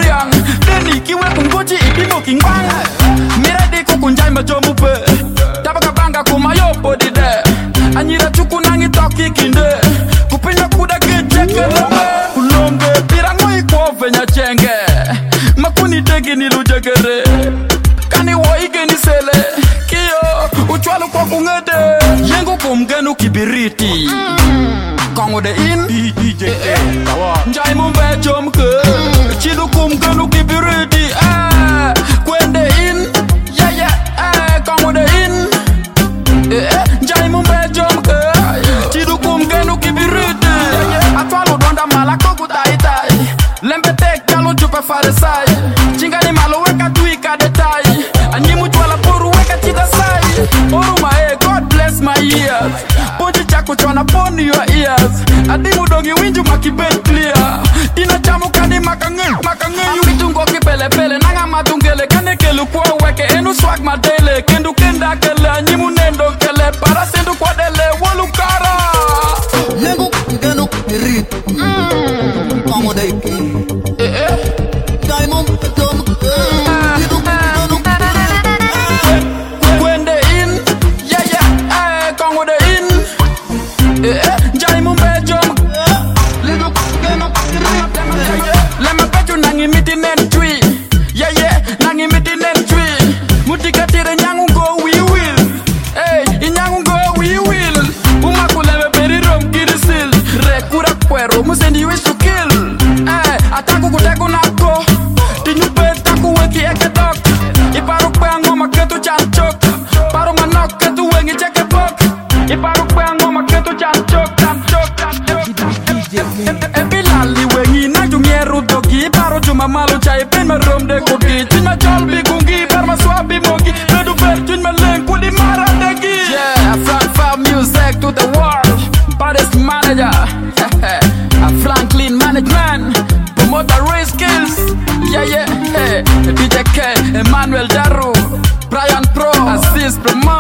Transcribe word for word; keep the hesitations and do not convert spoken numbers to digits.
liang Deni kiwe kungoji ipimo kingbang Miredi kukunjai majomupe Tabaka banga kumayopo dide Anyira chuku nangi toki kinde Kupinya kuda gecheke lome Ulonge pirango iko venya chenge Makuni tegi nilujegere Kani wo ige ni sele Kio uchwalu kwa kungede Yengu kumgenu kibiriti Kongo de in D J Njai mumbe chomke Chilu kumgenu kibiriti eh Kwende in Yeah yeah eh Kongo de in Njai mumbe chomke Chilu kumgenu kibiriti Atwalu donda malako kutaitai Lembete kalo jupe faresai Chingani malo weka tuika detai Anyimu chwala poru weka chita sai Oru mae God bless my ears Ponji chako chwana pon your ears Adimu dongi winju makibet clear Tina chamu kani makange makange Mitungo kipele pele nanga matungele Kane kelu kwa weke enu swag madele Kendu kenda kele anyimu nendo kele Para sendu kwa dele wolu kara Yengu kenu kirit Kongo de ki Eh eh Diamond Tom Kwende in Yeah yeah eh Kongo de in Eh eh Njai mumbe jom Yengu kenu kirit Lema pechu nangi miti nen tui Yeah yeah nangi miti nen tui Mutikatire nyangu go we will Hey inyangu go we will Umakuleme peri rom kirisil Rekura kwero musendi wish to kill Eh ataku kuteku nako Tinyupe taku weki eke dok Iparu kwengo maketu chanchok Paru manok ketu wengi cheke pok Iparu kwengo maketu chanchok Chanchok chanchok Ebilali wengi na jungieru dogi Paro juma malu chai pen me rom de kogi Chin me jolbi kungi par ma swabi mogi Bedu ver chin me leng kudi mara degi Yeah, Frank Fab music to the world Baddest manager Franklin management Promoter race skills Yeah yeah hey. D J K, Emmanuel Daru Brian Pro Assist promoter